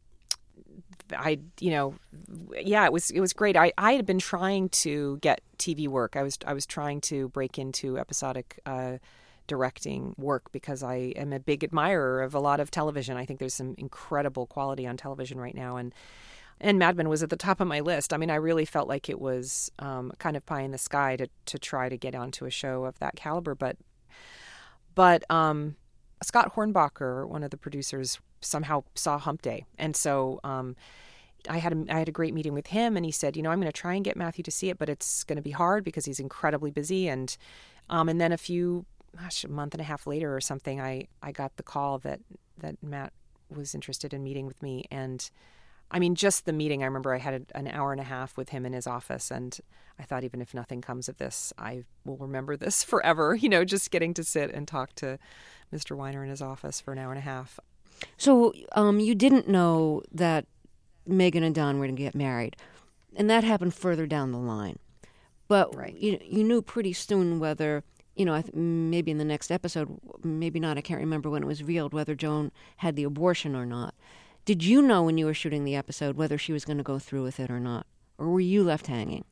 I, you know, yeah, it was it was great. I, I had been trying to get T V work. I was I was trying to break into episodic uh, directing work because I am a big admirer of a lot of television. I think there's some incredible quality on television right now, and and Mad Men was at the top of my list. I mean, I really felt like it was um, kind of pie in the sky to to try to get onto a show of that caliber, but but um, Scott Hornbacher, one of the producers, somehow saw Hump Day, and so um, I had a, I had a great meeting with him, and he said, you know, I'm going to try and get Matthew to see it, but it's going to be hard because he's incredibly busy. And um, and then a few, gosh, a month and a half later or something, I, I got the call that that Matt was interested in meeting with me, and I mean, just the meeting. I remember I had an hour and a half with him in his office, and I thought, even if nothing comes of this, I will remember this forever. You know, just getting to sit and talk to Mister Weiner in his office for an hour and a half. So um, you didn't know that Megan and Don were going to get married, and that happened further down the line. But right. you you knew pretty soon whether, you know, I th- maybe in the next episode, maybe not, I can't remember when it was revealed, whether Joan had the abortion or not. Did you know when you were shooting the episode whether she was going to go through with it or not? Or were you left hanging?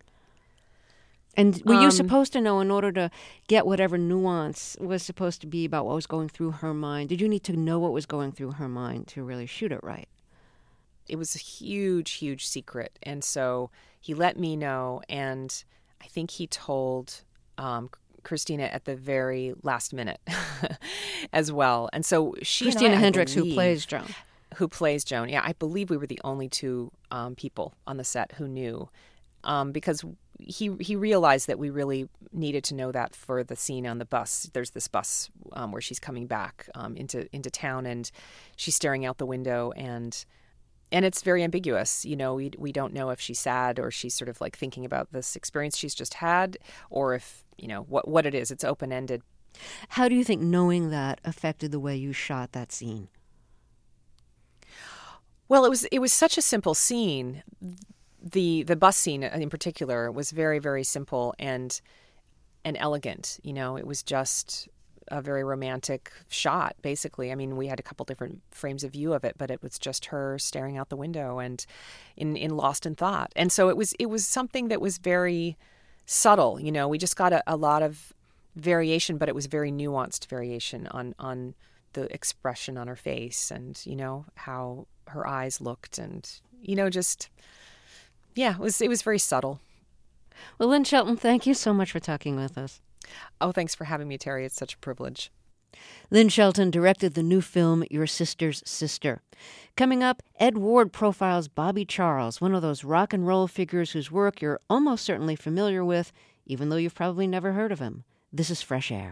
And were you Um, supposed to know in order to get whatever nuance was supposed to be about what was going through her mind? Did you need to know what was going through her mind to really shoot it right? It was a huge, huge secret. And so he let me know, and I think he told um, Christina at the very last minute as well. And so she and Christina I, I Hendricks, who believe- plays Joan. Who plays Joan. Yeah, I believe we were the only two um, people on the set who knew, um, because he he realized that we really needed to know that for the scene on the bus. There's this bus um, where she's coming back um, into into town, and she's staring out the window, and and it's very ambiguous. You know, we we don't know if she's sad or she's sort of like thinking about this experience she's just had, or if, you know, what what it is. It's open ended. How do you think knowing that affected the way you shot that scene? Well, it was it was such a simple scene. The the bus scene in particular was very, very simple and and elegant. You know, it was just a very romantic shot, basically. I mean, we had a couple different frames of view of it, but it was just her staring out the window and in, in lost in thought. And so it was it was something that was very subtle. You know, we just got a, a lot of variation, but it was very nuanced variation on on the expression on her face, and, you know, how her eyes looked, and, you know, just, yeah, it was it was very subtle. Well, Lynn Shelton, thank you so much for talking with us. Oh, thanks for having me, Terry. It's such a privilege. Lynn Shelton directed the new film Your Sister's Sister. Coming up, Ed Ward profiles Bobby Charles, one of those rock and roll figures whose work you're almost certainly familiar with, even though you've probably never heard of him. This is Fresh Air.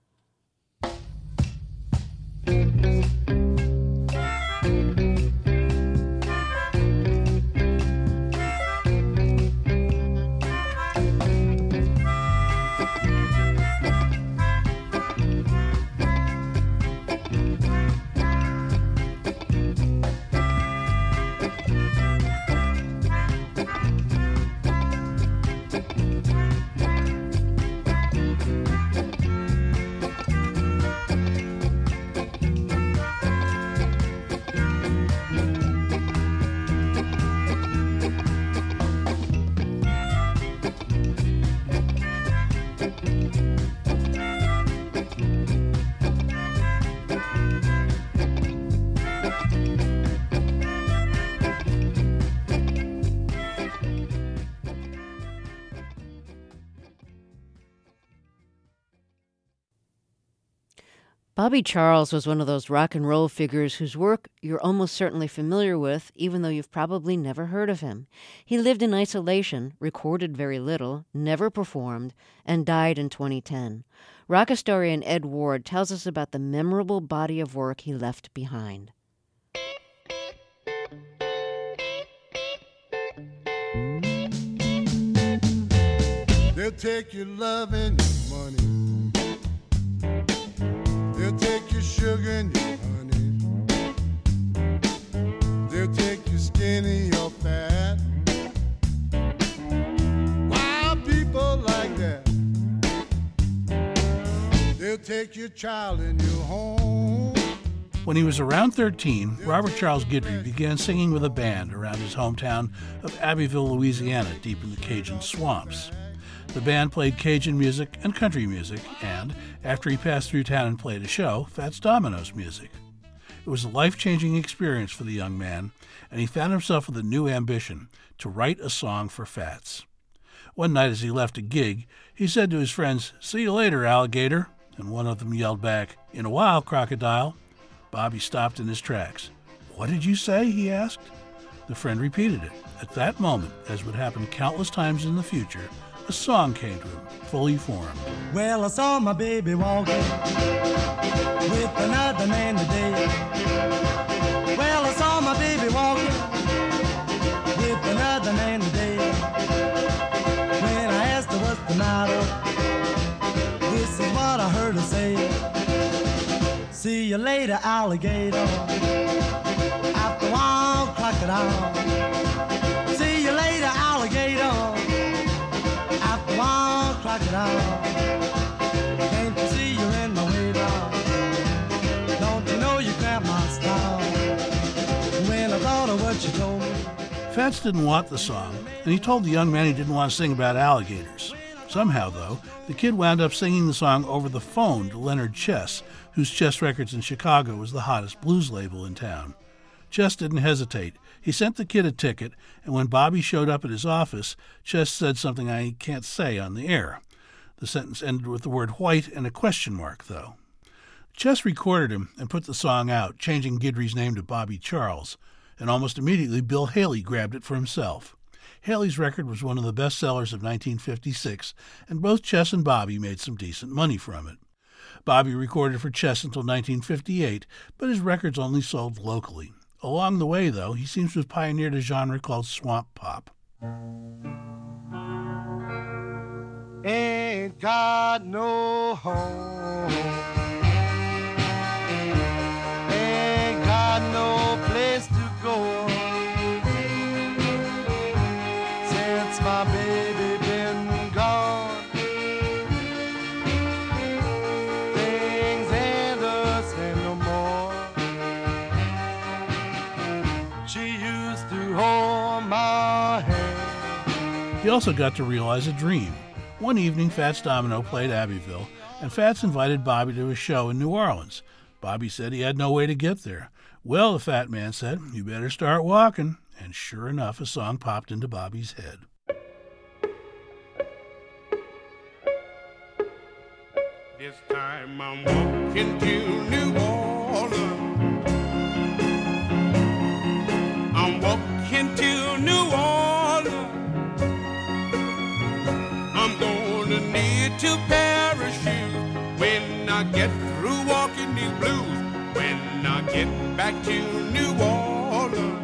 Bobby Charles was one of those rock and roll figures whose work you're almost certainly familiar with, even though you've probably never heard of him. He lived in isolation, recorded very little, never performed, and died in twenty ten. Rock historian Ed Ward tells us about the memorable body of work he left behind. They'll take your love and your money. They'll take your sugar and your honey. They'll take your skin and your fat. Wild people like that. They'll take your child and your home. When he was around thirteen, Robert Charles Guidry began singing with a band around his hometown of Abbeville, Louisiana, deep in the Cajun swamps. The band played Cajun music and country music, and, after he passed through town and played a show, Fats Domino's music. It was a life-changing experience for the young man, and he found himself with a new ambition, to write a song for Fats. One night as he left a gig, he said to his friends, "See you later, alligator," and one of them yelled back, "In a while, crocodile." Bobby stopped in his tracks. "What did you say?" he asked. The friend repeated it. At that moment, as would happen countless times in the future, a song came to him, fully formed. Well, I saw my baby walking with another man today. Well, I saw my baby walking with another man today. When I asked her what's the matter, this is what I heard her say. See you later, alligator. After a while, crocodile. See you later, alligator. After a while, crocodile. Can't you see you're in my way now? Don't you know you grab my style? When I thought of what you told me. Fats didn't want the song, and he told the young man he didn't want to sing about alligators. Somehow, though, the kid wound up singing the song over the phone to Leonard Chess, whose Chess Records in Chicago was the hottest blues label in town. Chess didn't hesitate. He sent the kid a ticket, and when Bobby showed up at his office, Chess said something I can't say on the air. The sentence ended with the word white and a question mark, though. Chess recorded him and put the song out, changing Guidry's name to Bobby Charles, and almost immediately Bill Haley grabbed it for himself. Haley's record was one of the best sellers of nineteen fifty-six, and both Chess and Bobby made some decent money from it. Bobby recorded for Chess until nineteen fifty-eight, but his records only sold locally. Along the way, though, he seems to have pioneered a genre called swamp pop. Ain't got no home. Ain't got no place to go. Since my baby been gone, things ain't the same no more. She used to hold my hand. He also got to realize a dream. One evening, Fats Domino played Abbeville, and Fats invited Bobby to a show in New Orleans. Bobby said he had no way to get there. Well, the fat man said, "You better start walking." And sure enough, a song popped into Bobby's head. This time I'm walking to New Orleans. I'm walking to New Orleans. I'm gonna need to parachute when I get through walking these blues. When I get back to New Orleans.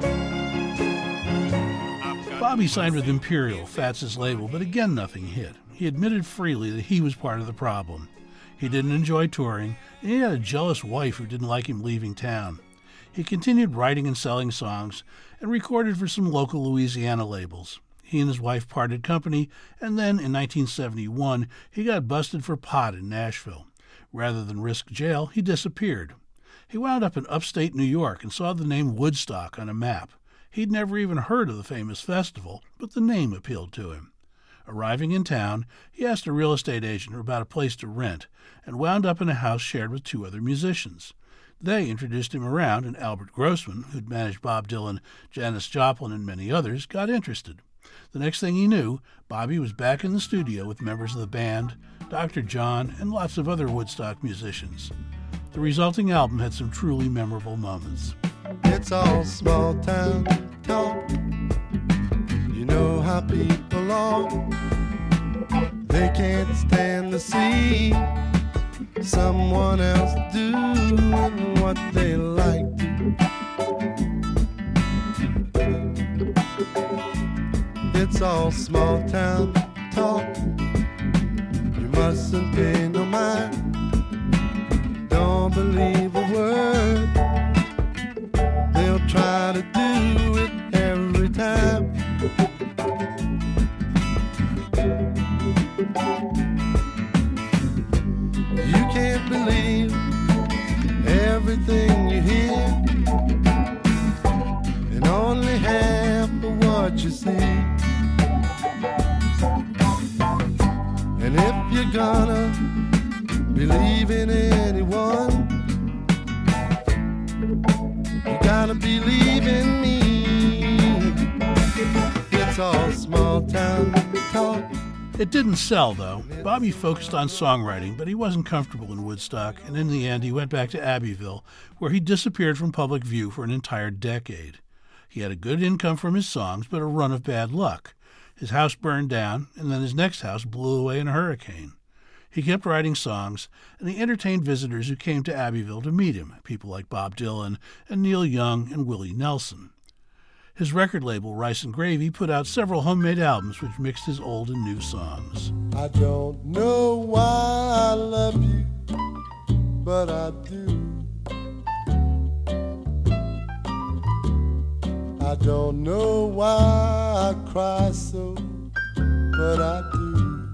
Bobby signed with Imperial, Fats' label, but again nothing hit. He admitted freely that he was part of the problem. He didn't enjoy touring, and he had a jealous wife who didn't like him leaving town. He continued writing and selling songs, and recorded for some local Louisiana labels. He and his wife parted company, and then in nineteen seventy-one, he got busted for pot in Nashville. Rather than risk jail, he disappeared. He wound up in upstate New York and saw the name Woodstock on a map. He'd never even heard of the famous festival, but the name appealed to him. Arriving in town, he asked a real estate agent about a place to rent, and wound up in a house shared with two other musicians. They introduced him around, and Albert Grossman, who'd managed Bob Dylan, Janis Joplin, and many others, got interested. The next thing he knew, Bobby was back in the studio with members of the band, Doctor John, and lots of other Woodstock musicians. The resulting album had some truly memorable moments. It's all small town talk. You know how people are. They can't stand to see someone else doing what they like to. It's all small town talk. You mustn't pay no mind. Don't believe a word. They'll try to do it every time. You can't believe everything you hear, and only half of what you see. And if you're gonna believe in anyone, you gotta believe in me. It's all small town talk. It didn't sell, though. Bobby focused on songwriting, but he wasn't comfortable in Woodstock, and in the end he went back to Abbeville, where he disappeared from public view for an entire decade. He had a good income from his songs, but a run of bad luck. His house burned down, and then his next house blew away in a hurricane. He kept writing songs, and he entertained visitors who came to Abbeville to meet him, people like Bob Dylan and Neil Young and Willie Nelson. His record label, Rice and Gravy, put out several homemade albums which mixed his old and new songs. I don't know why I love you, but I do. I don't know why I cry so, but I do.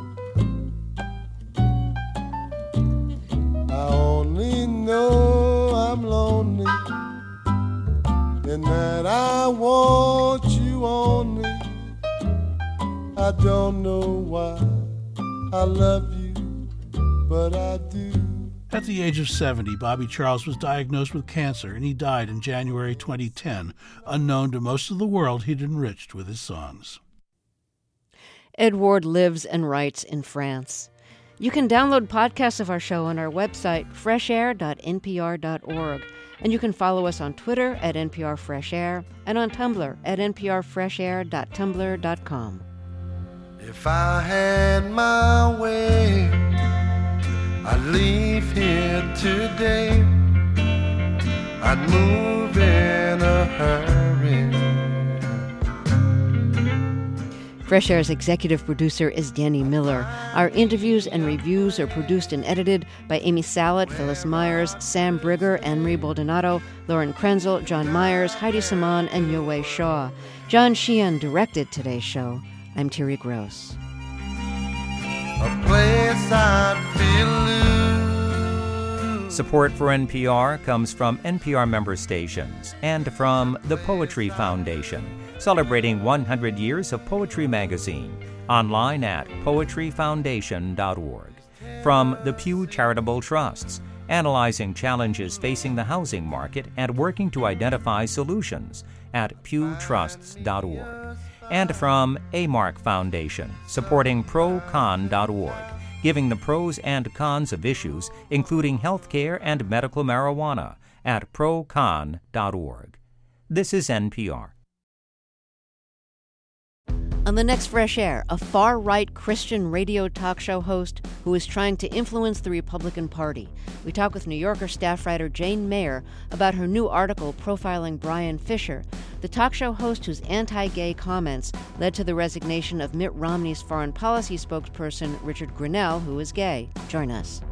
I only know I'm lonely, and that I want you only. I don't know why I love you, but I do. At the age of seventy, Bobby Charles was diagnosed with cancer, and he died in January twenty ten. Unknown to most of the world, he'd enriched with his songs. Ed Ward lives and writes in France. You can download podcasts of our show on our website, fresh air dot n p r dot org. And you can follow us on Twitter at N P R Fresh Air and on Tumblr at n p r fresh air dot tumblr dot com. If I had my way, I'd leave here today. I'd move in a hurry. Fresh Air's executive producer is Danny Miller. Our interviews and reviews are produced and edited by Amy Salet, Phyllis Myers, Sam Brigger, Anne-Marie Baldonado, Lauren Krenzel, John Myers, Heidi Saman, and Yowei Shaw. John Sheehan directed today's show. I'm Terry Gross. A place I'd feel loose. Support for N P R comes from N P R member stations and from the Poetry Foundation, celebrating one hundred years of Poetry Magazine, online at poetry foundation dot org. From the Pew Charitable Trusts, analyzing challenges facing the housing market and working to identify solutions at pew trusts dot org. And from A-Mark Foundation, supporting pro con dot org, giving the pros and cons of issues, including health care and medical marijuana, at pro con dot org. This is N P R. On the next Fresh Air, a far-right Christian radio talk show host who is trying to influence the Republican Party. We talk with New Yorker staff writer Jane Mayer about her new article profiling Brian Fisher, the talk show host whose anti-gay comments led to the resignation of Mitt Romney's foreign policy spokesperson Richard Grenell, who is gay. Join us.